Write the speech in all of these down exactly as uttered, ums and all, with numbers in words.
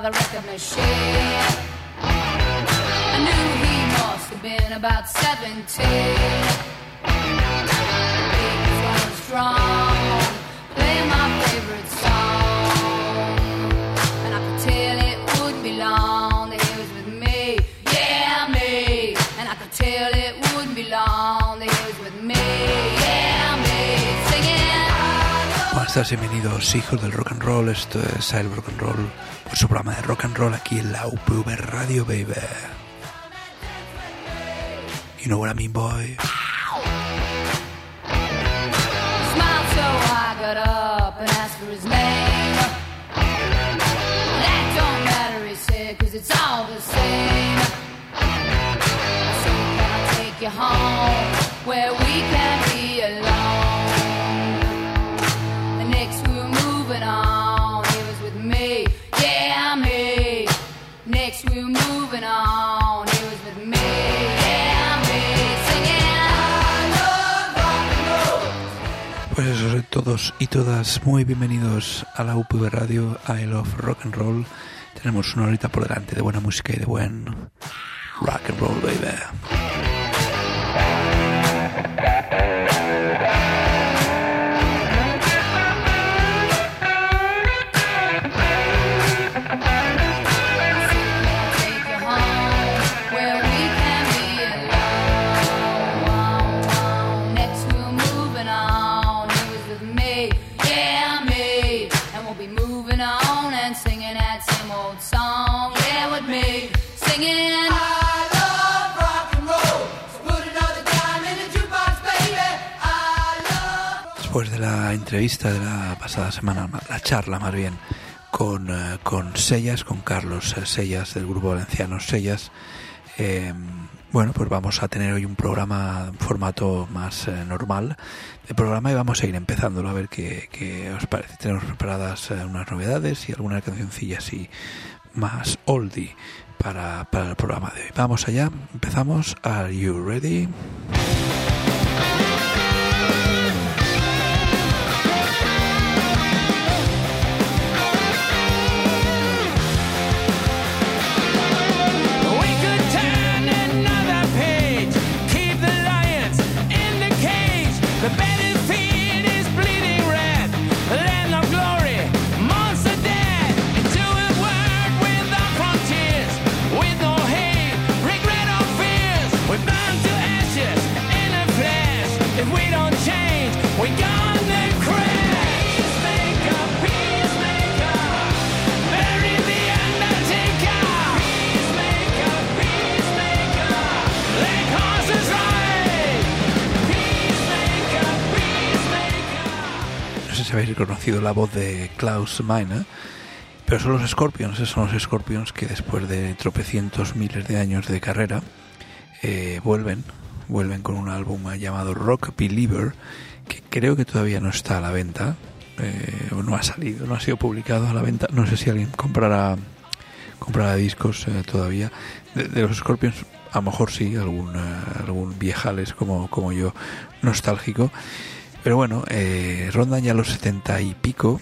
the record machine. I knew he must have been about seventeen. He was going strong, playing my favorite song, and I could tell it wouldn't be long that he was with me, yeah me. And I could tell it wouldn't be long that he was with me, yeah me. Singing. Buenas tardes, bienvenidos hijos del rock and roll. Esto es el rock and roll, vuestro programa de rock and roll aquí en la U P V Radio, baby. You know what I mean, boy? Smiled so I got up and asked for his name. That don't matter, he said, cause it's all the same. So can I take you home where we can be alone? The next we were moving on, he was with me, yeah me. Next we were moving on, he was with me, yeah me. Singing I love rock and roll. Pues eso es todos y todas, muy bienvenidos a la U P V Radio, I Love Rock and Roll. Tenemos una horita por delante de buena música y de buen rock and roll, baby. Después de la entrevista de la pasada semana, la charla más bien, con, uh, con Sellas, con Carlos uh, Sellas del grupo valenciano Sellas, eh, bueno, pues vamos a tener hoy un programa en formato más eh, normal de programa y vamos a ir empezándolo a ver qué, qué os parece. Tenemos preparadas eh, unas novedades y alguna cancioncilla así más oldie para, para el programa de hoy. Vamos allá, empezamos. Are you ready? Habéis reconocido la voz de Klaus Meine, pero son los Scorpions, son los Scorpions que después de tropecientos miles de años de carrera eh, vuelven, vuelven con un álbum llamado Rock Believer, que creo que todavía no está a la venta, eh, o no ha salido, no ha sido publicado a la venta. No sé si alguien comprará, comprará discos eh, todavía de, de los Scorpions. A lo mejor sí, algún, uh, algún viejales como, como yo, nostálgico. Pero bueno, eh, rondan ya los setenta y pico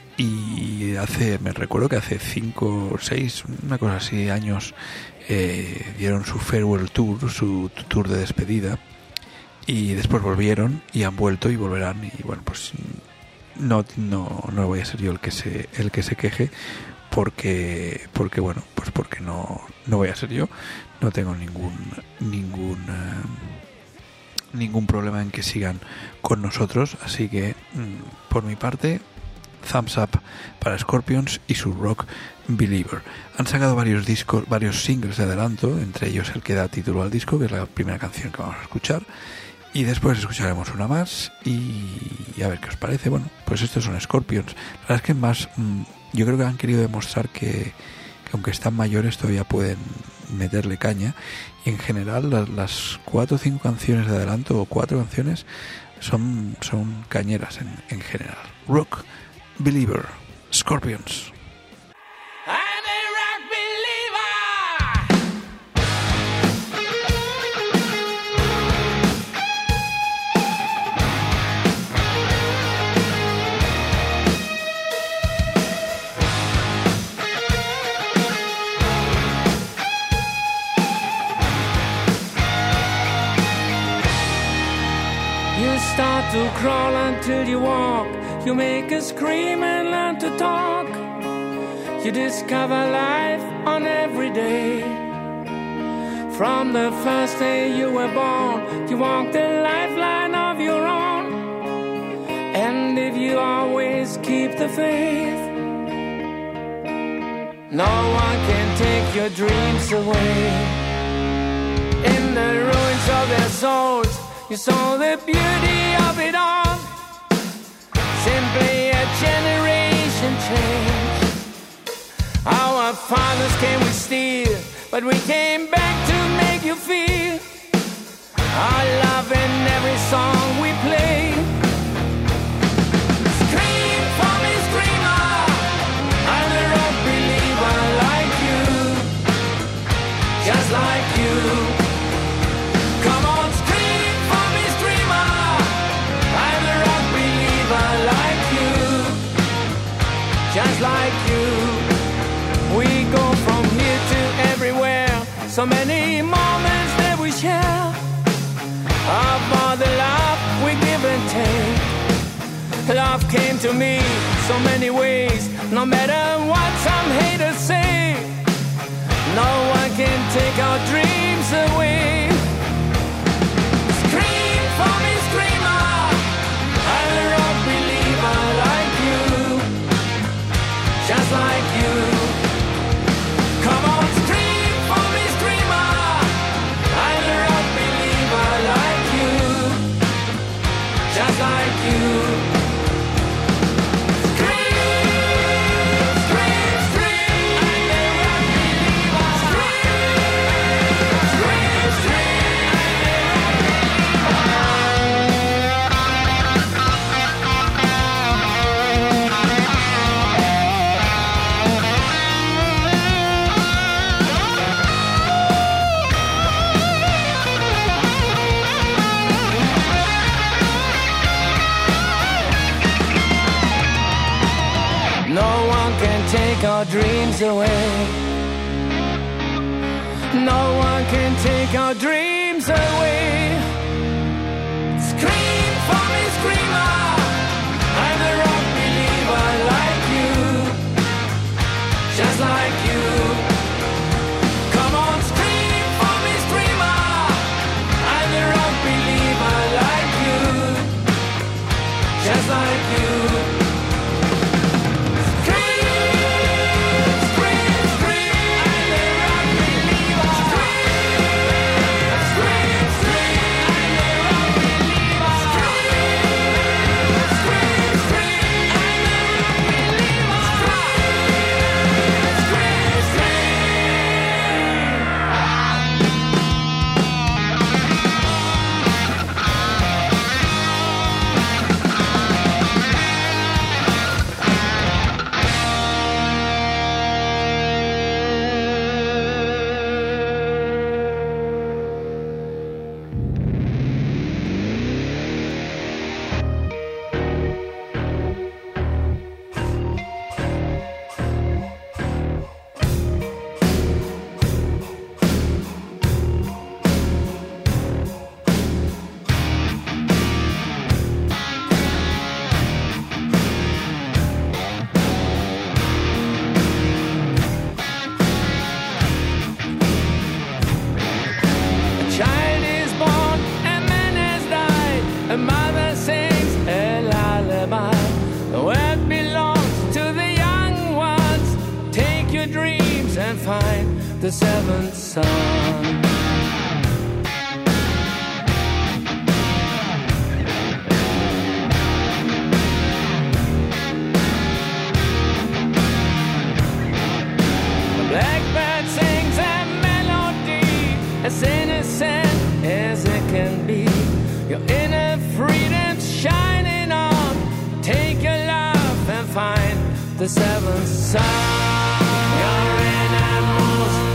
y hace, me recuerdo que hace cinco o seis, una cosa así, años, eh, dieron su farewell tour, su tour de despedida, y después volvieron y han vuelto y volverán, y bueno, pues no no no voy a ser yo el que se el que se queje, porque porque bueno, pues porque no no voy a ser yo, no tengo ningún ningún uh, ningún problema en que sigan con nosotros, así que por mi parte, thumbs up para Scorpions y su Rock Believer. Han sacado varios discos, varios singles de adelanto, entre ellos el que da título al disco, que es la primera canción que vamos a escuchar, y después escucharemos una más y a ver qué os parece. Bueno, pues estos son Scorpions. La verdad es que más, yo creo que han querido demostrar que, que aunque están mayores todavía pueden meterle caña, y en general las, las cuatro o cinco canciones de adelanto o cuatro canciones son, son cañeras en, en general. Rock Believer, Scorpions. You make us scream and learn to talk. You discover life on every day. From the first day you were born, you walk the lifeline of your own. And if you always keep the faith, no one can take your dreams away. In the ruins of their souls, you saw the beauty of it all. Simply a generation change. Our fathers came with steel, but we came back to make you feel our love in every song we play. Scream for me, screamer, I'm a rock believer like you, just like you. Come on, scream for me, screamer, I'm a rock believer like you, just like you. We go from here to everywhere, so many moments that we share, of all the love we give and take. Love came to me so many ways, no matter what some haters say. No one can take our dreams away. Scream for me, screamer, I'm a rock believer like you, just like you. Come on, scream for me, screamer, I'm a rock believer like you, just like you. Take our dreams away. No one can take our dreams away. Scream for me, screamer, I'm a rock believer like you, just like you. Come on, scream for me, screamer, I'm a rock believer like you, just like you. The seventh son. The blackbird sings a melody as innocent as it can be. Your inner freedom's shining on. Take your love and find the seventh son. Your innermost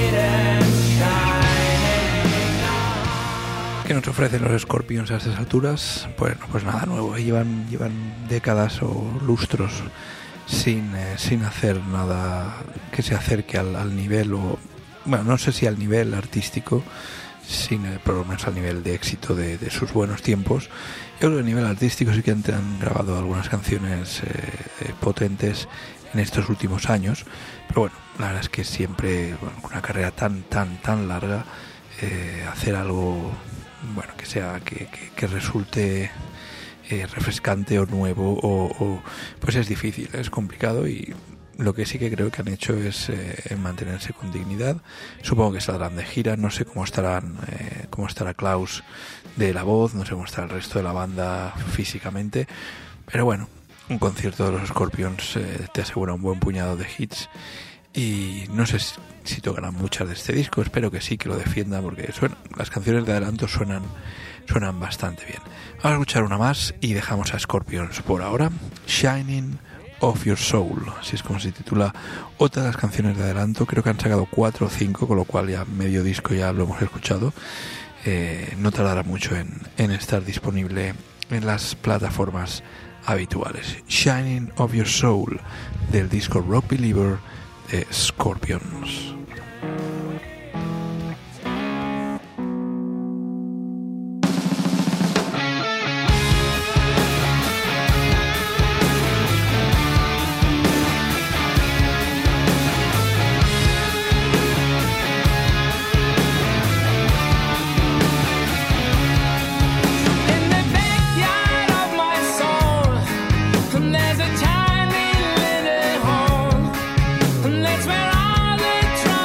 ¿qué nos ofrecen los Scorpions a estas alturas? Pues, pues nada nuevo, llevan, llevan décadas o lustros sin, eh, sin hacer nada que se acerque al, al nivel, o bueno, no sé si al nivel artístico, sin, eh, por lo menos al nivel de éxito de, de sus buenos tiempos, Yo creo que a nivel artístico sí que han, han grabado algunas canciones eh, potentes en estos últimos años, pero bueno, la verdad es que siempre, bueno, con una carrera tan, tan, tan larga, eh, hacer algo, bueno, que sea, que, que, que resulte eh, refrescante o nuevo, o, o, pues es difícil, es complicado, y lo que sí que creo que han hecho es eh, mantenerse con dignidad. Supongo que saldrán de gira, no sé cómo estarán, eh, cómo estará Klaus de la voz, no sé cómo estará el resto de la banda físicamente, pero bueno, un concierto de los Scorpions eh, te asegura un buen puñado de hits, y no sé si, si tocarán muchas de este disco, espero que sí, que lo defiendan, porque suena, las canciones de adelanto suenan, suenan bastante bien. Vamos a escuchar una más y dejamos a Scorpions por ahora. Shining of Your Soul, así es como se titula otra de las canciones de adelanto. Creo que han sacado cuatro o cinco, con lo cual ya medio disco ya lo hemos escuchado. Eh, no tardará mucho en, en estar disponible en las plataformas habituales. Shining of Your Soul, del disco Rock Believer de Scorpions. There's a tiny little home, and that's where all the trouble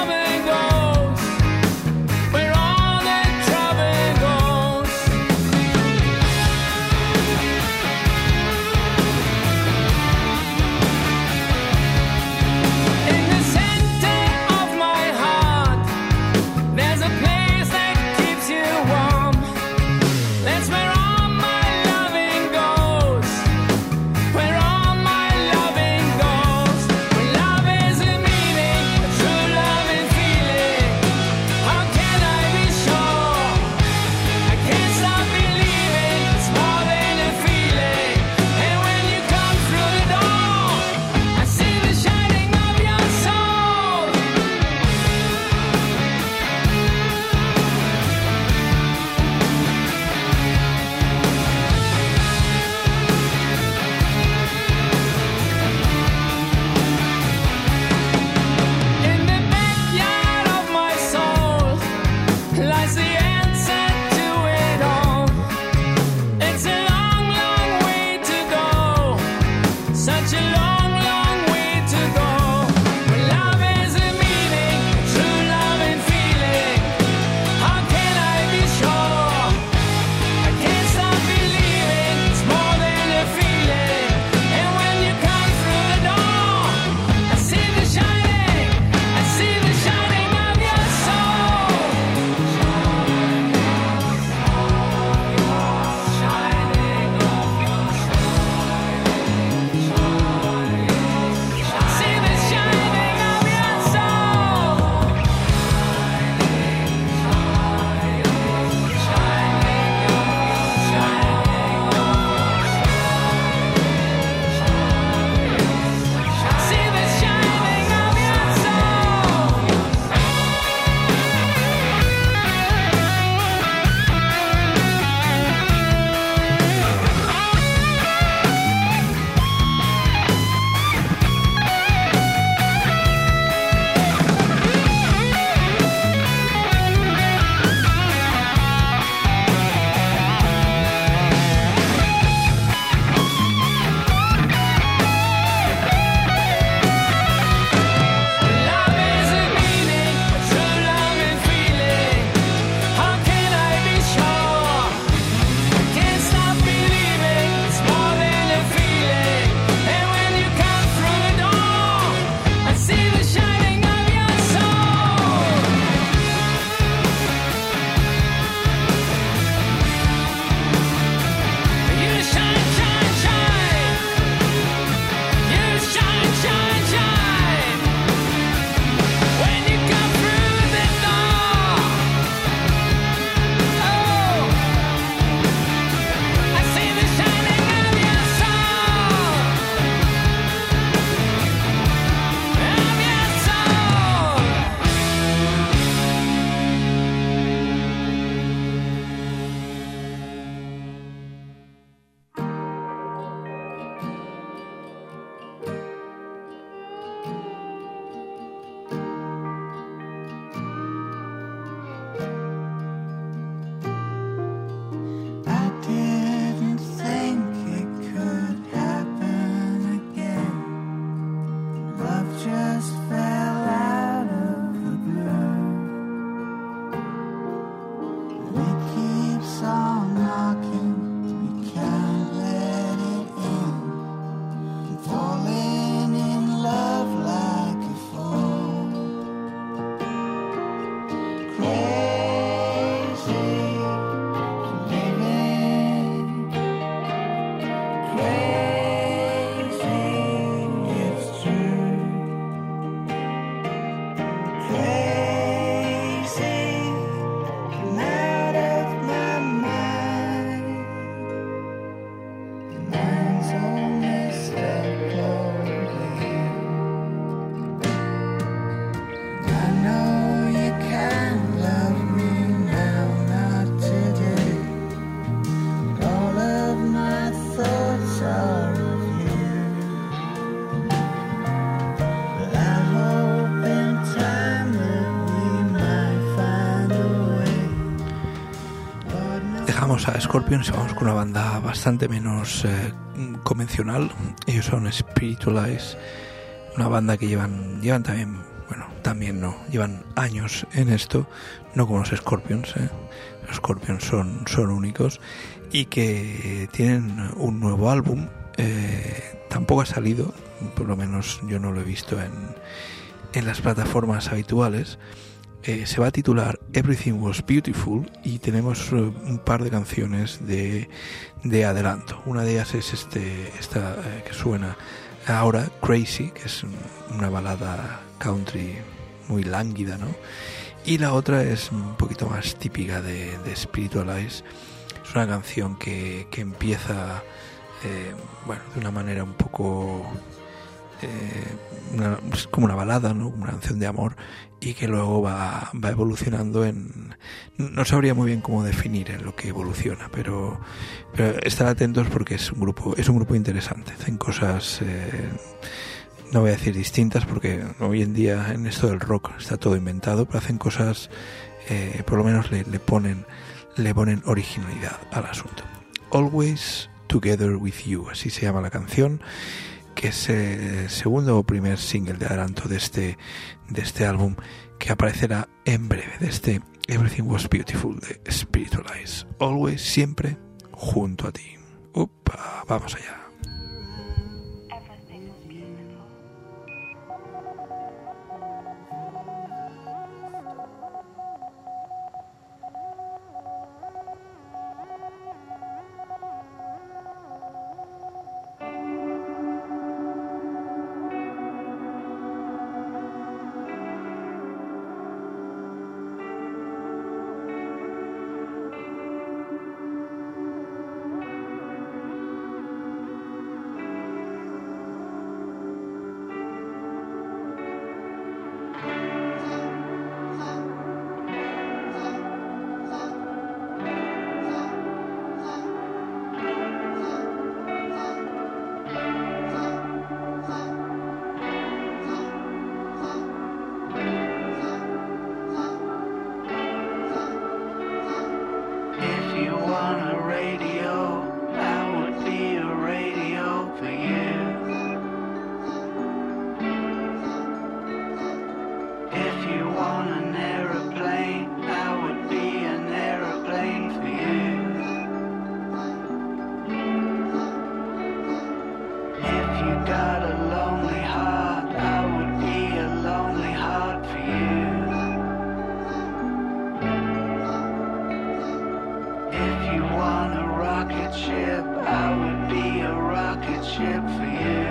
just fell out of the blue. It keeps on knocking, we can't let it in. I'm falling in love like a fool. Crazy, living. Crazy, it's true. Crazy, I'm out of my mind. Mine's only stuck clothing. I know you can't love me now, not today. All of my thoughts are of you. But I hope in time that we might find a way. Lord knows. Dejamos a Scorpions y vamos con una banda bastante menos eh, convencional. Ellos son Spiritualize, una banda que llevan llevan también, bueno, también no, llevan años en esto, no como los Scorpions, ¿eh? Los Scorpions son, son únicos y que tienen un nuevo álbum. Eh, tampoco ha salido, por lo menos yo no lo he visto en, en las plataformas habituales. Eh, se va a titular Everything Was Beautiful y tenemos eh, un par de canciones de, de adelanto. Una de ellas es este esta eh, que suena ahora, Crazy, que es un- una balada country muy lánguida, ¿no? Y la otra es un poquito más típica de, de Spiritualize. Es una canción que, que empieza eh, bueno, de una manera un poco eh, una- es como una balada, ¿no? Como una canción de amor, y que luego va, va evolucionando en... No sabría muy bien cómo definir en lo que evoluciona, pero, pero estar atentos porque es un grupo es un grupo interesante. Hacen cosas, eh, no voy a decir distintas, porque hoy en día en esto del rock está todo inventado, pero hacen cosas, eh, por lo menos le, le ponen le ponen originalidad al asunto. Always Together With You, así se llama la canción, que es el segundo o primer single de adelanto de este, de este álbum, que aparecerá en breve, de este Everything Was Beautiful de Spiritualize. Always, siempre, junto a ti. Upa, vamos allá. Everything was beautiful. If you want a radio, I would be a radio for you. If you want an aeroplane, I would be an aeroplane for you. If you got a lonely heart, I would be a lonely heart for you. If you want a rocket ship, I would be a rocket ship for you.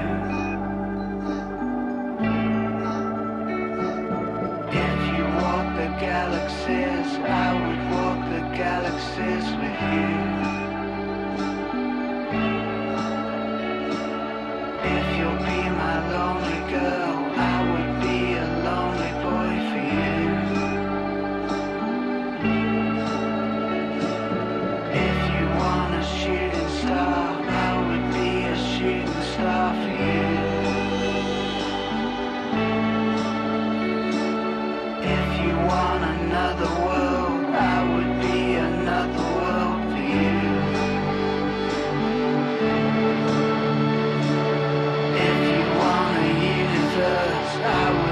If you walk the galaxies, I would walk the galaxies with you. If you'll be my lonely girl, I would be a lonely boy for you. If you want a shooting star, I would be a shooting star for you. If you want another world, I would be another world for you. If you want a universe, I would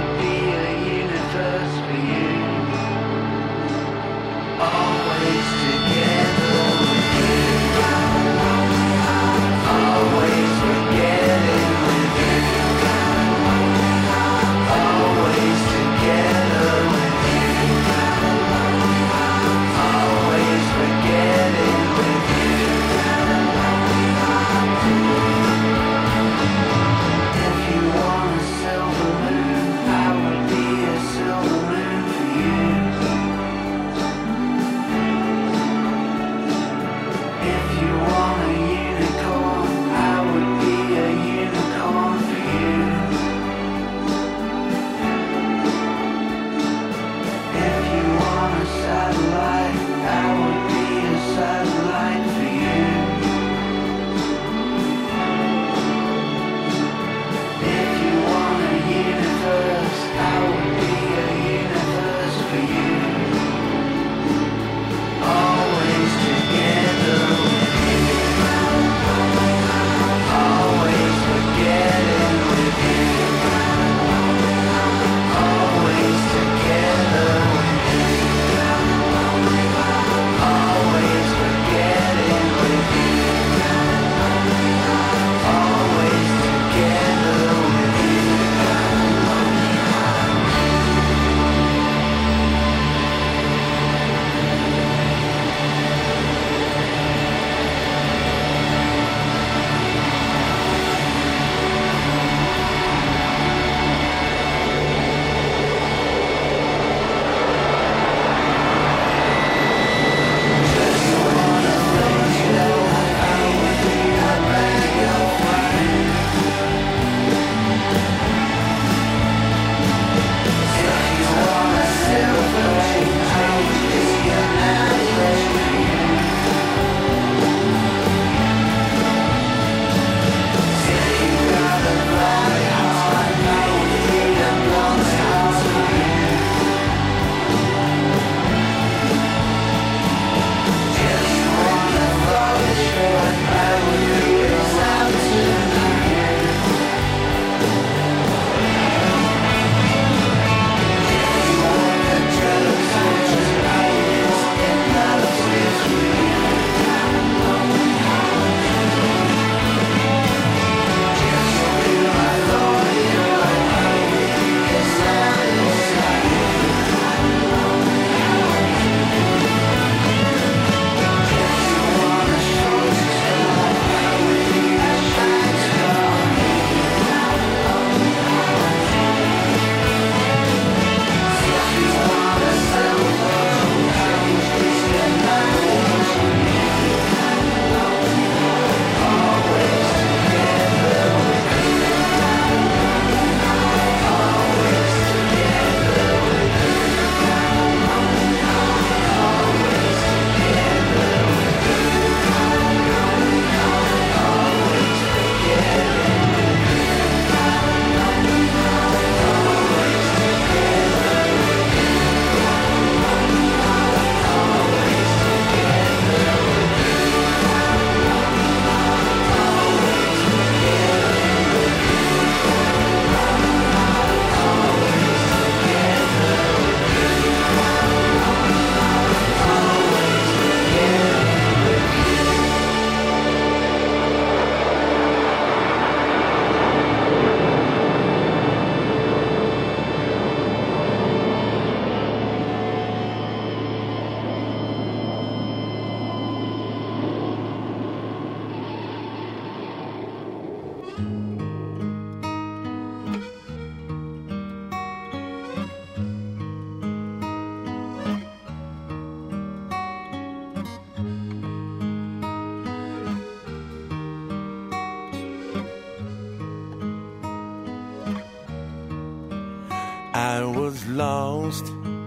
I was lost.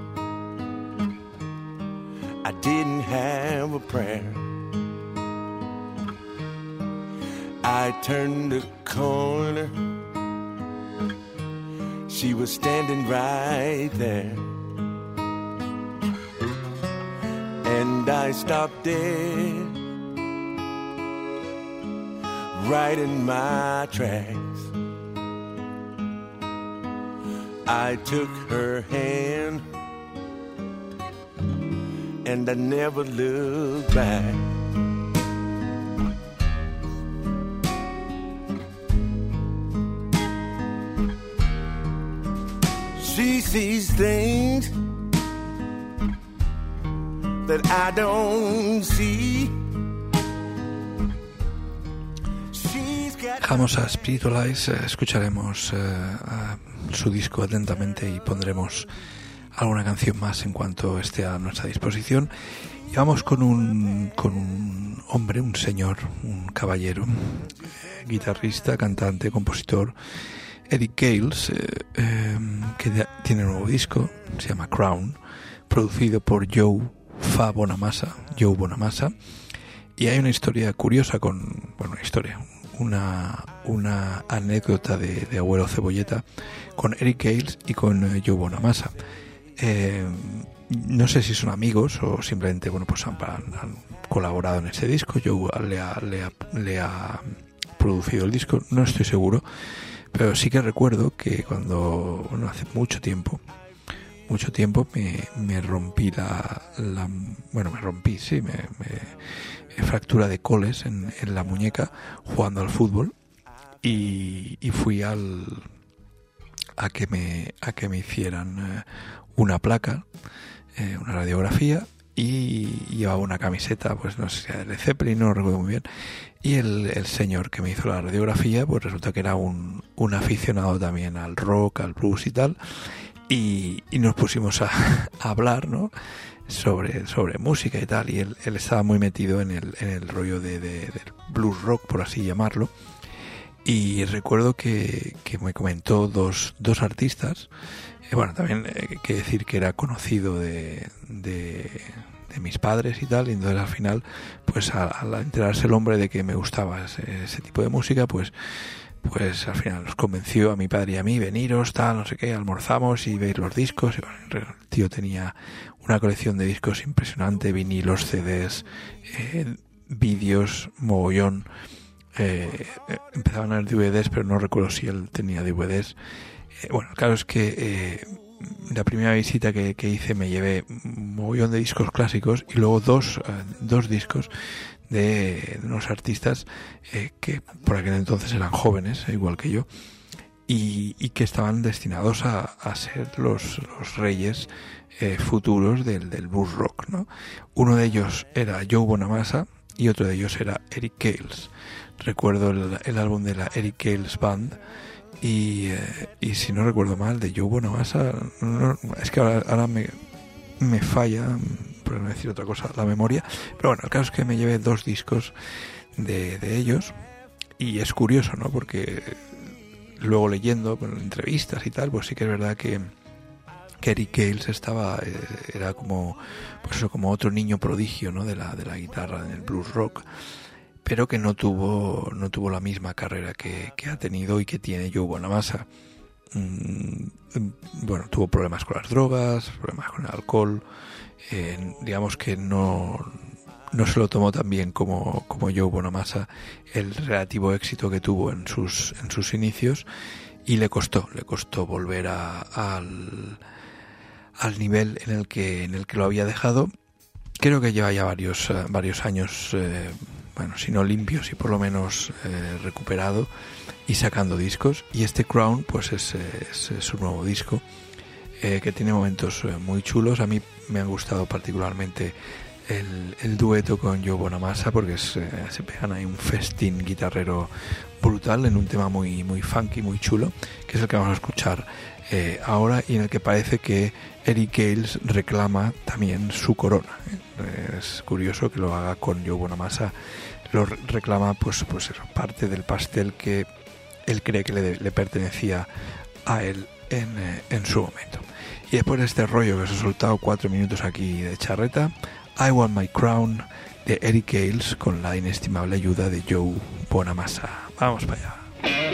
I didn't have a prayer. I turned the corner. She was standing right there. And I stopped dead, right in my tracks. I took her hand, and I never looked back. She sees things that I don't see. Dejamos a Spiritualize, eh, escucharemos eh, a su disco atentamente y pondremos alguna canción más en cuanto esté a nuestra disposición. Y vamos con un, con un hombre, un señor, un caballero, eh, guitarrista, cantante, compositor, Eric Gales, eh, eh, que de, tiene un nuevo disco, se llama Crown, producido por Joe Fa Bonamassa, Joe Bonamassa, y hay una historia curiosa con, bueno, una historia, una, una anécdota de, de abuelo Cebolleta con Eric Gales y con uh, Joe Bonamassa. Eh, no sé si son amigos o simplemente, bueno, pues han, han colaborado en ese disco. Joe le ha, le, ha, le ha producido el disco, no estoy seguro, pero sí que recuerdo que cuando, bueno, hace mucho tiempo, mucho tiempo me, me rompí la, la, bueno, me rompí, sí, me, me fractura de coles en, en la muñeca jugando al fútbol y, y fui al a que me a que me hicieran eh, una placa, eh, una radiografía, y llevaba una camiseta, pues no sé si era de Zeppelin, no lo recuerdo muy bien, y el, el señor que me hizo la radiografía pues resulta que era un, un aficionado también al rock, al blues y tal, y, y nos pusimos a, a hablar, ¿no?, sobre, sobre música y tal, y él, él estaba muy metido en el, en el rollo de, de, del blues rock, por así llamarlo, y recuerdo que, que me comentó dos, dos artistas. Eh, bueno, también hay eh, que decir que era conocido de, de, de mis padres y tal, y entonces al final, pues al, al enterarse el hombre de que me gustaba ese, ese tipo de música, pues pues al final nos convenció a mi padre y a mí, veniros, tal, no sé qué, almorzamos y veis los discos. Y bueno, el tío tenía una colección de discos impresionante, vinilos, C Ds, eh, vídeos, mogollón. Eh, empezaban a haber D V Ds, pero no recuerdo si él tenía D V Ds. Eh, bueno, claro es que eh, la primera visita que, que hice me llevé un mogollón de discos clásicos y luego dos, eh, dos discos de unos artistas eh, que por aquel entonces eran jóvenes, igual que yo, y, y que estaban destinados a, a ser los, los reyes eh, futuros del, del blues rock, ¿no? Uno de ellos era Joe Bonamassa y otro de ellos era Eric Gales. Recuerdo el, el álbum de la Eric Gales Band y, eh, y si no recuerdo mal, de Joe Bonamassa, no, es que ahora, ahora me, me falla, por no decir otra cosa, la memoria, pero bueno, el caso es que me llevé dos discos de, de ellos y es curioso, ¿no?, porque luego leyendo con entrevistas y tal, pues sí que es verdad que que Eric Gales estaba eh, era como pues eso, como otro niño prodigio, ¿no?, de la de la guitarra en el blues rock, pero que no tuvo no tuvo la misma carrera que, que ha tenido y que tiene Joe Bonamassa. Mm, bueno, tuvo problemas con las drogas, problemas con el alcohol, eh, digamos que no no se lo tomó tan bien como, como Joe Bonamassa el relativo éxito que tuvo en sus en sus inicios, y le costó le costó volver a, al al nivel en el que en el que lo había dejado. Creo que lleva ya varios uh, varios años, eh, bueno, si no limpios y por lo menos eh, recuperado y sacando discos, y este Crown pues es, es, es su nuevo disco, eh, que tiene momentos eh, muy chulos. A mí me han gustado particularmente el, el dueto con Joe Bonamassa, porque es, eh, se pegan ahí un festín guitarrero brutal en un tema muy muy funky, muy chulo, que es el que vamos a escuchar eh, ahora, y en el que parece que Eric Gales reclama también su corona. Eh, es curioso que lo haga con Joe Bonamassa, lo reclama pues pues eso, parte del pastel que él cree que le, le pertenecía a él en, eh, en su momento. Y después de este rollo que os he soltado cuatro minutos aquí de charreta, I Want My Crown de Eric Gales con la inestimable ayuda de Joe Bonamassa. Vamos para allá.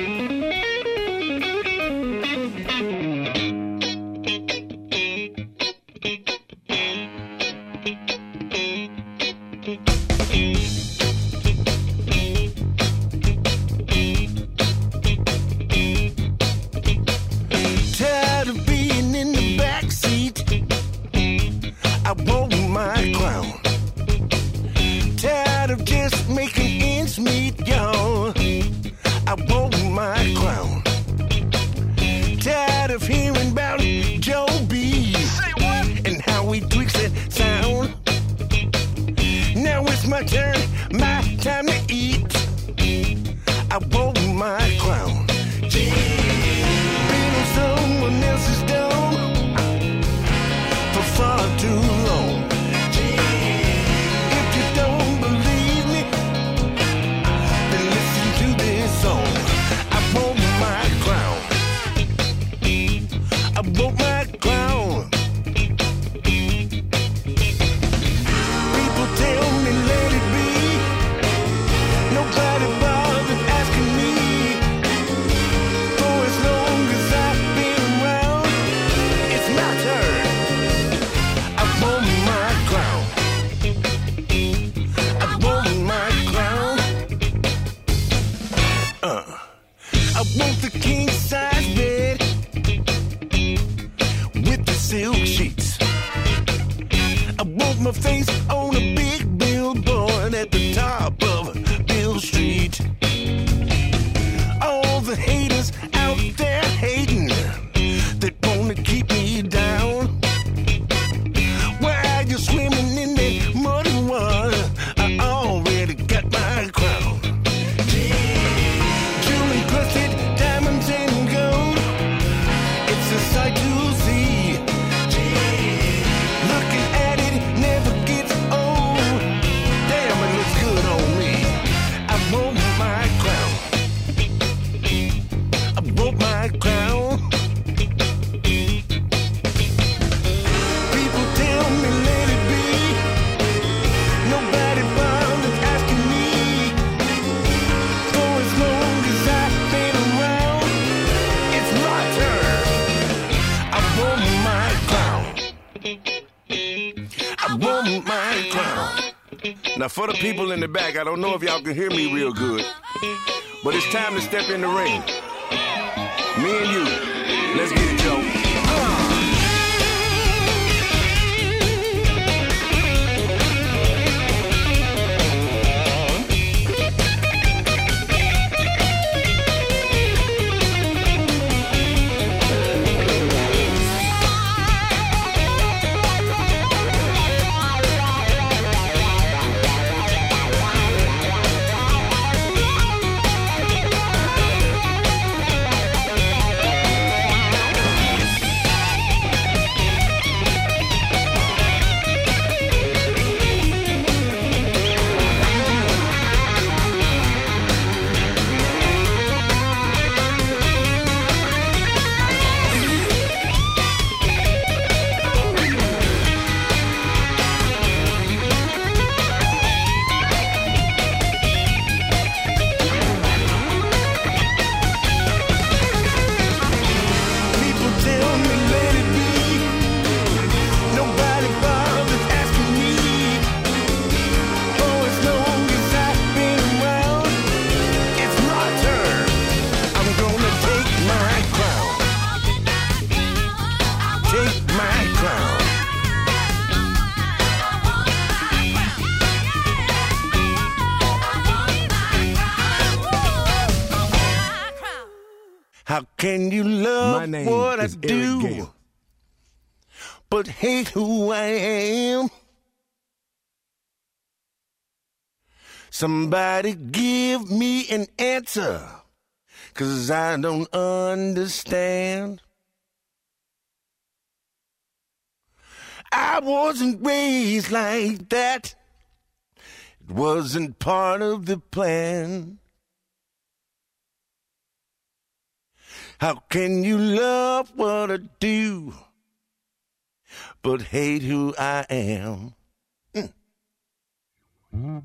Now, for the people in the back, I don't know if y'all can hear me real good, but it's time to step in the ring. Me and you, let's get it, Joe. How can you love My name what I is Eric do, Gale. but hate who I am? Somebody give me an answer, 'cause I don't understand. I wasn't raised like that. It wasn't part of the plan. How can you love what I do, but hate who I am? Mm.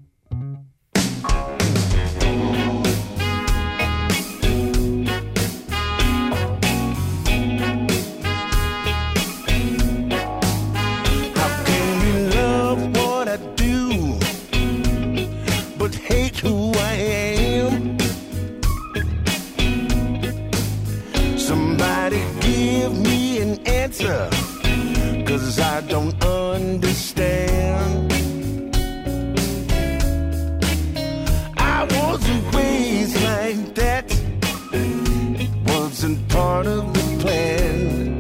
How can you love what I do, but hate who I am? Somebody give me an answer, 'cause I don't understand. I wasn't raised like that, it wasn't part of the plan.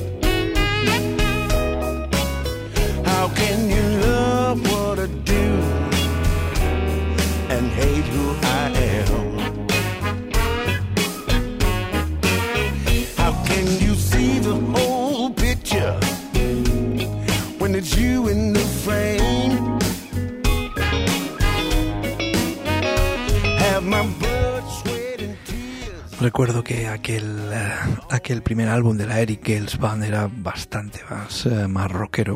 How can you love what I do and hate who I am? How can you see the whole picture when it's you in the frame? Have my blood, sweat and tears. Recuerdo que aquel, uh, aquel primer álbum de la Eric Gales Band era bastante más, uh, más rockero,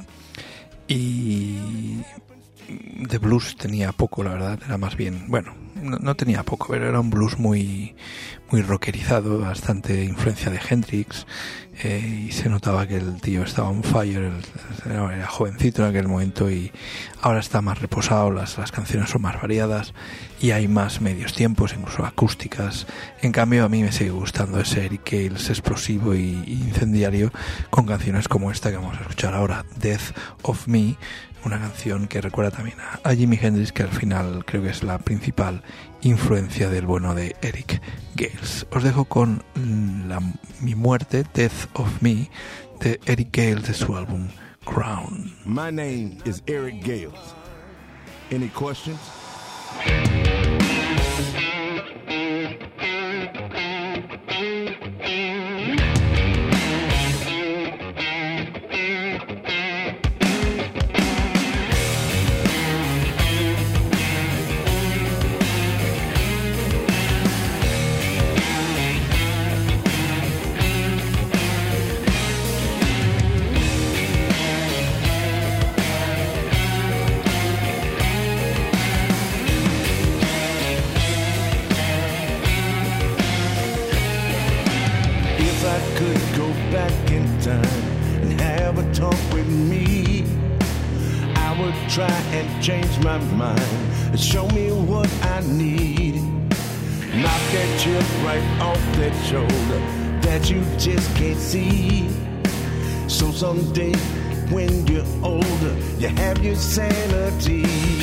y de blues tenía poco, la verdad. Era más bien, bueno, no, no tenía poco, pero era un blues muy muy rockerizado, bastante influencia de Hendrix, eh, y se notaba que el tío estaba on fire. El, era, era jovencito en aquel momento, y ahora está más reposado, las, las canciones son más variadas y hay más medios tiempos, incluso acústicas. En cambio, a mí me sigue gustando ese Eric Gales explosivo y, y incendiario, con canciones como esta que vamos a escuchar ahora, Death of Me, una canción que recuerda también a, a Jimi Hendrix, que al final creo que es la principal influencia del bueno de Eric Gales. Os dejo con la, mi muerte, Death of Me, de Eric Gales, de su álbum Crown. My name is Eric Gales. Any questions? Try and change my mind, show me what I need. Knock that chip right off that shoulder that you just can't see. So someday when you're older, you have your sanity.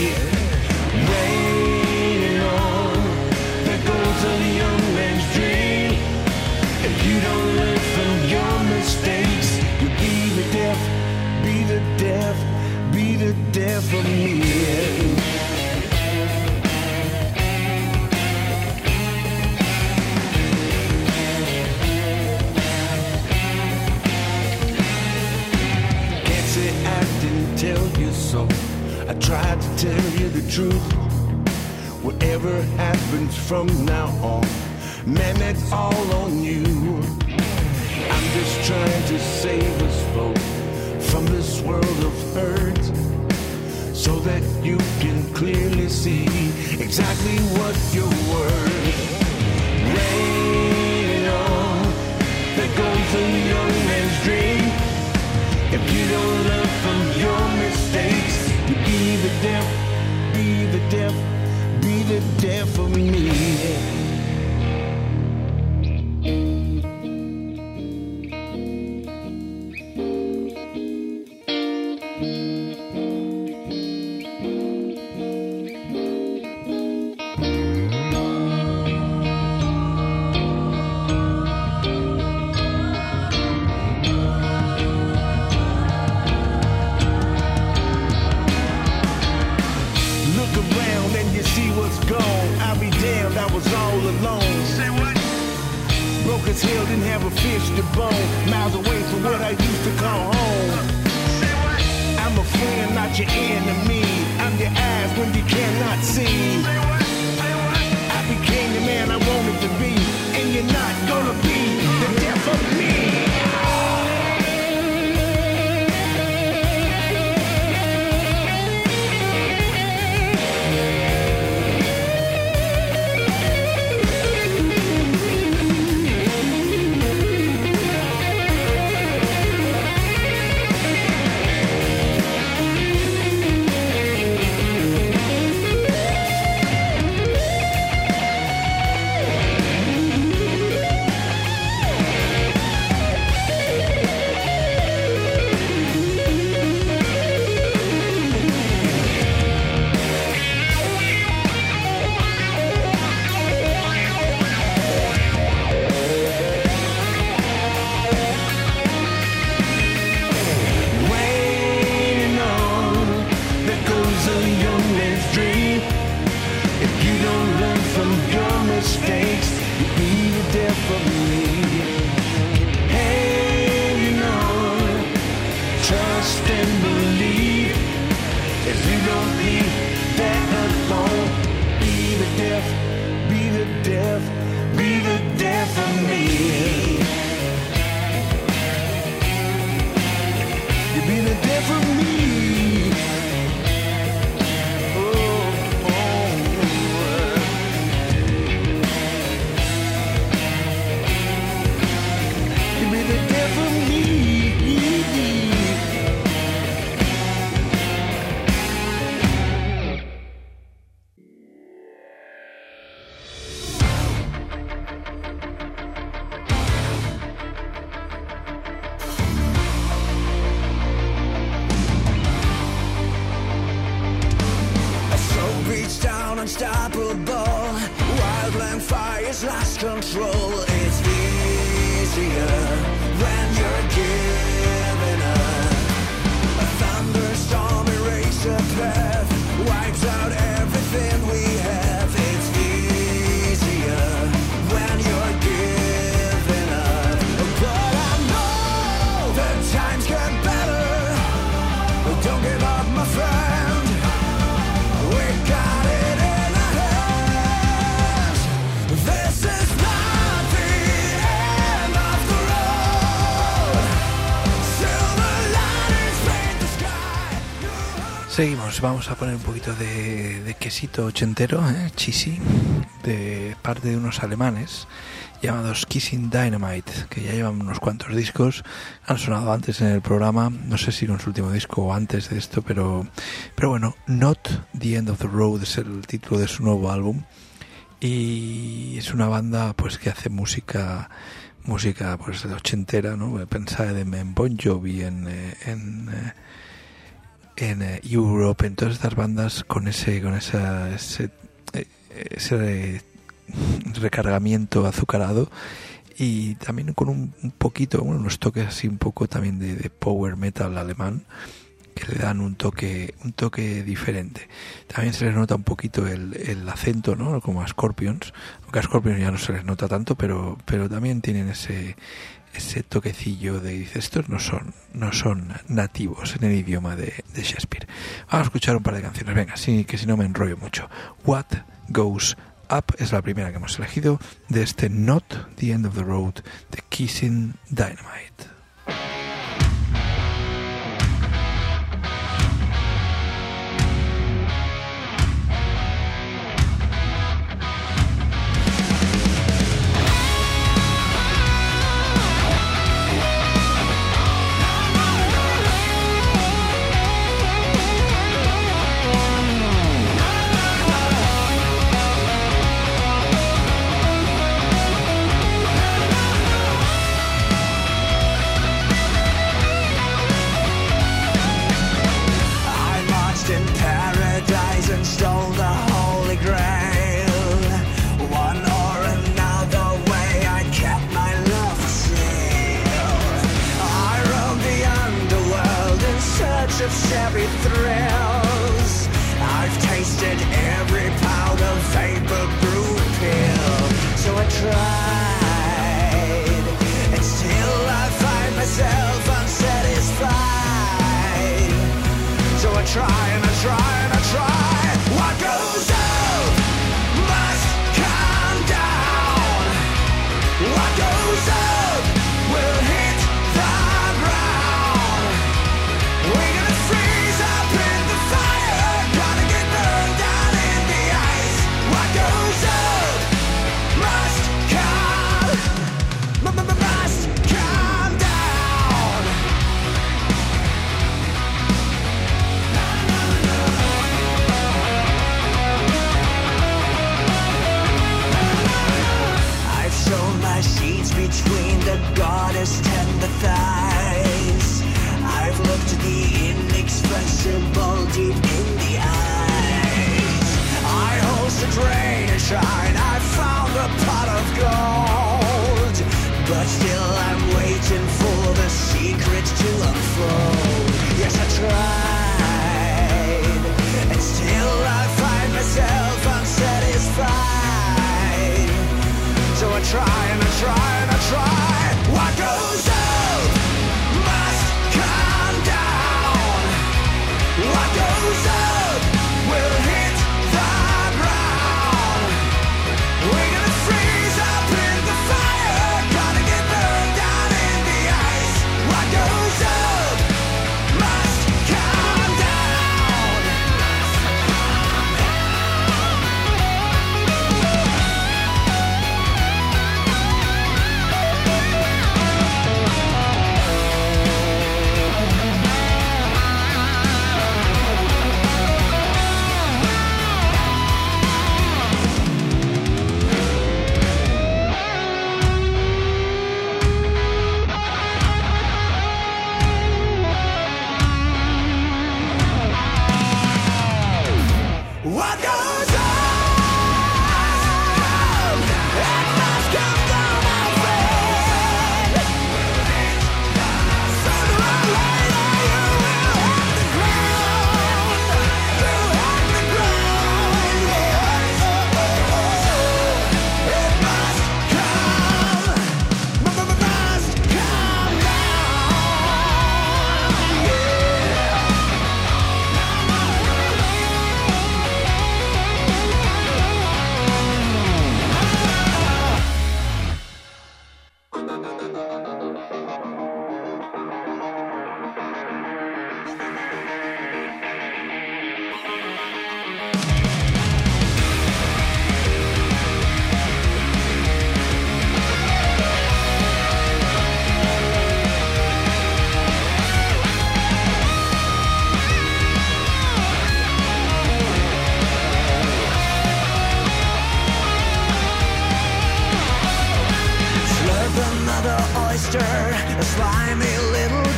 Rain on, there goes a young man's dream. If you don't learn from your mistakes, you'll be the deaf, be the deaf, be the death of me. Can't say I didn't tell you so. I tried to tell you the truth. Whatever happens from now on, man, that's all on you. I'm just trying to save us both from this world of hurt, so that you can clearly see exactly what you're worth. Rain on, there goes a young man's dream. If you don't learn from your mistakes, you be the deaf, be the deaf, be the deaf of me. Your enemy, I'm your eyes when you cannot see. I became the man I wanted to be, and you're not gonna be the the different me. Oh, oh. You'd be the different me. Unstoppable, wildland fires lost control. It's easier when you're giving up. A thunderstorm erase a path, wipes out everything we have. It's easier when you're giving up. But I know that times get better. Don't give up, my friend. We got it. Seguimos, vamos a poner un poquito de, de quesito ochentero, ¿eh? Cheesy, de parte de unos alemanes llamados Kissing Dynamite, que ya llevan unos cuantos discos, han sonado antes en el programa, no sé si con su último disco o antes de esto, pero, pero bueno, Not the End of the Road es el título de su nuevo álbum y es una banda pues que hace música música pues ochentera, ¿no? Pensad en Bon Jovi, en... en en eh, Europe, en todas estas bandas con ese con esa, ese, ese recargamiento azucarado y también con un, un poquito, bueno, unos toques así un poco también de, de power metal alemán que le dan un toque un toque diferente. También se les nota un poquito el, el acento, ¿no? Como a Scorpions, aunque a Scorpions ya no se les nota tanto, pero pero también tienen ese ese toquecillo de dice, estos no son no son nativos en el idioma de, de Shakespeare. Vamos a escuchar un par de canciones, venga, sí, que si no me enrollo mucho. What Goes Up es la primera que hemos elegido de este Not the End of the Road de Kissing Dynamite. Of shabby thrills, I've tasted every pound of vapor brew pill. So I tried, and still I find myself unsatisfied. So I try and I try and I try. What goes up must come down. What goes up will hit the ground. We're gonna freeze up in the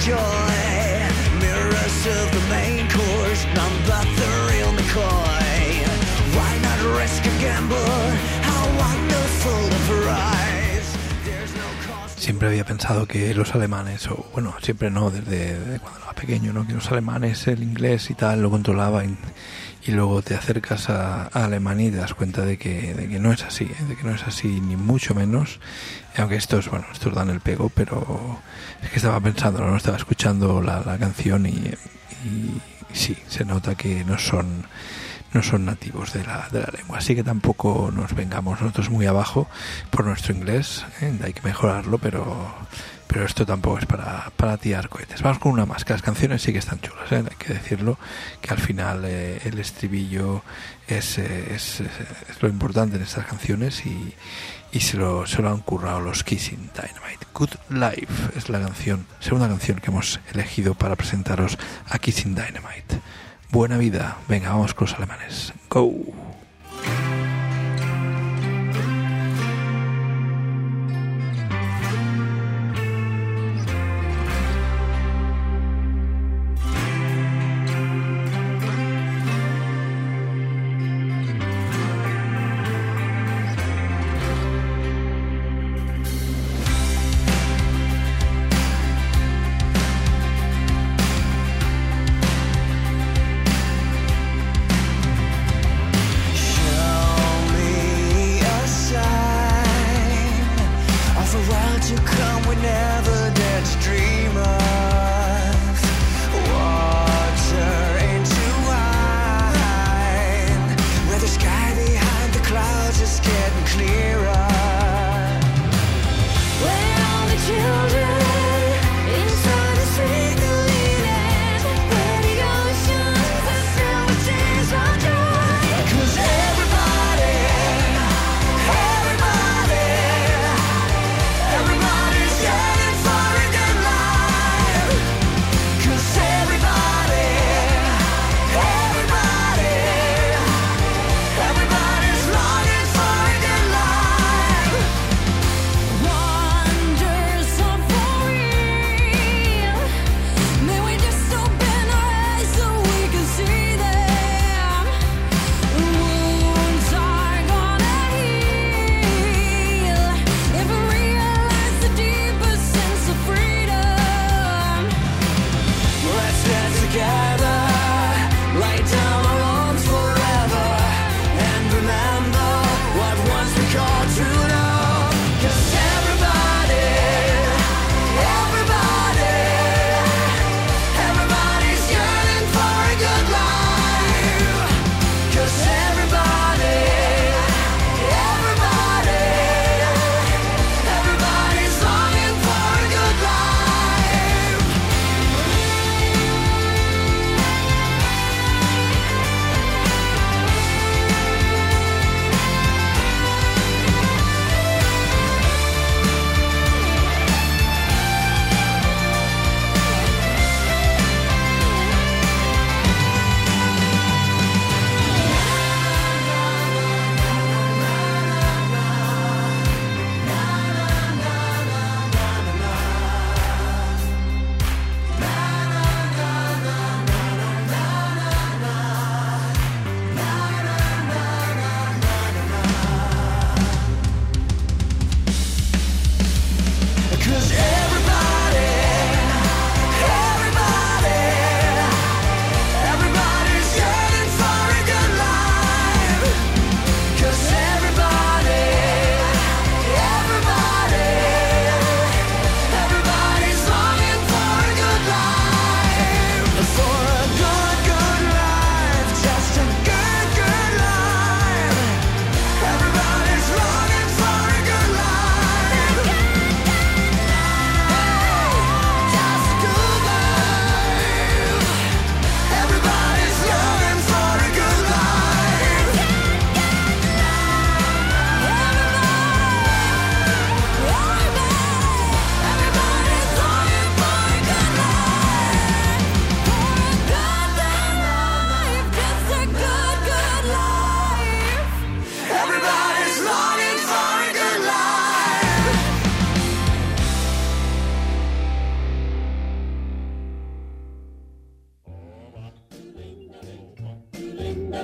joy. Mirrors of the main course, none but the real McCoy. Why not risk a gamble? How wonderful the prize. There's no cost. Siempre había pensado que los alemanes, o bueno, siempre no, desde, desde cuando era pequeño, ¿no? Que los alemanes el inglés y tal lo controlaban, y luego te acercas a, a Alemania y te das cuenta de que, de que no es así, ¿eh? De que no es así ni mucho menos, aunque estos, bueno, estos dan el pego, pero es que estaba pensando, no, estaba escuchando la, la canción y, y sí, se nota que no son no son nativos de la, de la lengua, así que tampoco nos vengamos nosotros muy abajo por nuestro inglés, ¿eh? Hay que mejorarlo, pero pero esto tampoco es para, para tirar cohetes. Vamos con una más, que las canciones sí que están chulas, ¿eh? Hay que decirlo, que al final eh, el estribillo es, eh, es, es, es lo importante en estas canciones, y, y se, lo, se lo han currado los Kissing Dynamite. Good Life es la canción, segunda canción que hemos elegido para presentaros a Kissing Dynamite. Buena vida. Venga, vamos con los alemanes. Go.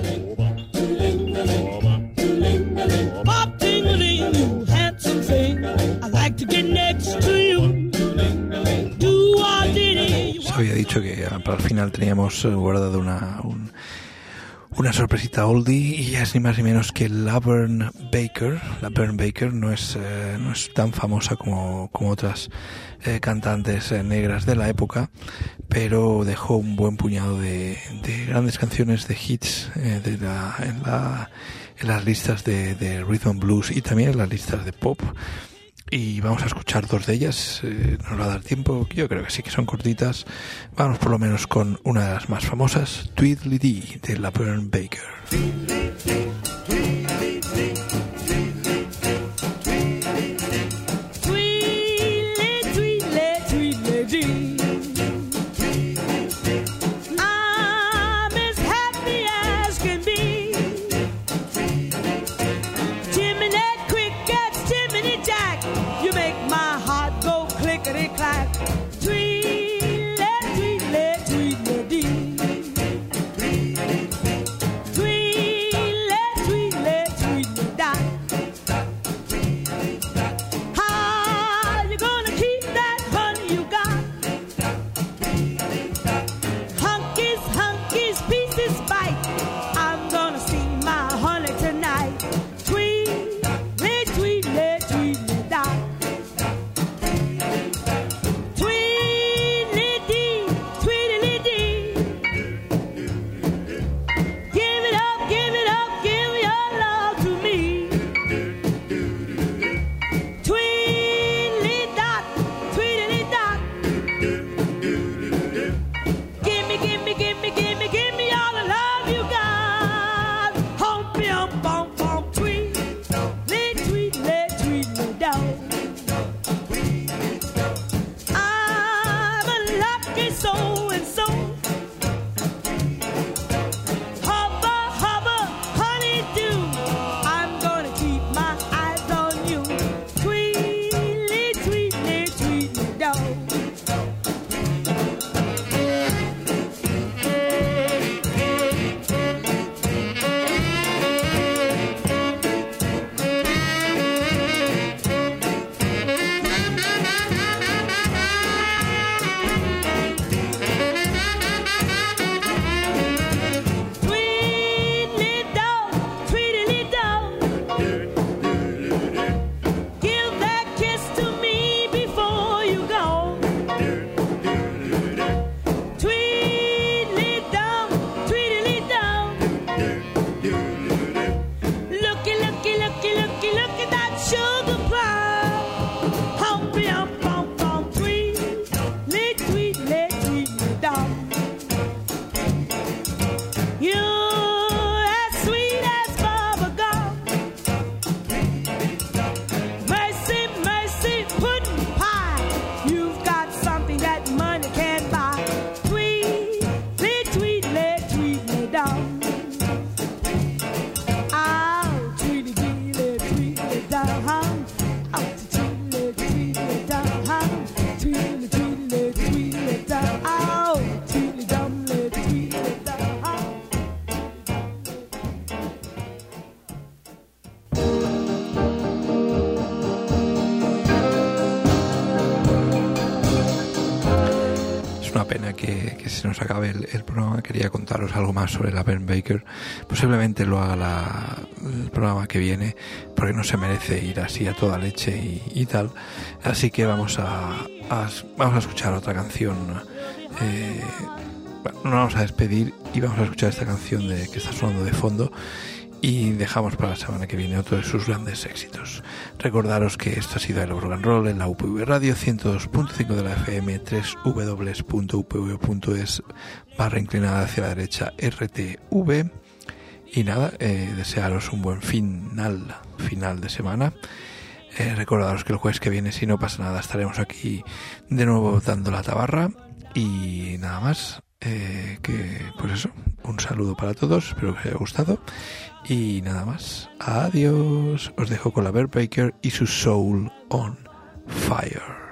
Pop tingling, you handsome thing. I like to get next to you. Do what did Se había dicho que para el final teníamos guardado una un, una sorpresita oldie y ya es ni más ni menos que Laverne Baker. Laverne Baker no es eh, no es tan famosa como, como otras eh, cantantes eh, negras de la época, pero dejó un buen puñado de, de grandes canciones, de hits eh, de la, en, la, en las listas de, de rhythm and blues y también en las listas de pop. Y vamos a escuchar dos de ellas, eh, nos va a dar tiempo, yo creo que sí que son cortitas. Vamos por lo menos con una de las más famosas, Tweedledee, de Laverne Baker. Que, que se nos acabe el, el programa. Quería contaros algo más sobre Laverne Baker. Posiblemente lo haga la, el programa que viene, porque no se merece ir así a toda leche y, y tal. Así que vamos a, a vamos a escuchar otra canción. Eh, bueno, nos vamos a despedir y vamos a escuchar esta canción de que está sonando de fondo. Y dejamos para la semana que viene otro de sus grandes éxitos. Recordaros que esto ha sido el Rock and Roll en la U P V Radio ciento dos punto cinco de la F M, doble u doble u doble u punto u p v punto es barra inclinada hacia la derecha R T V. Y nada, eh, desearos un buen final, final de semana. Eh, recordaros que el jueves que viene, si no pasa nada, estaremos aquí de nuevo dando la tabarra. Y nada más, eh, que pues eso, un saludo para todos, espero que os haya gustado. Y nada más, adiós. Os dejo con Laverne Baker y su Soul on Fire.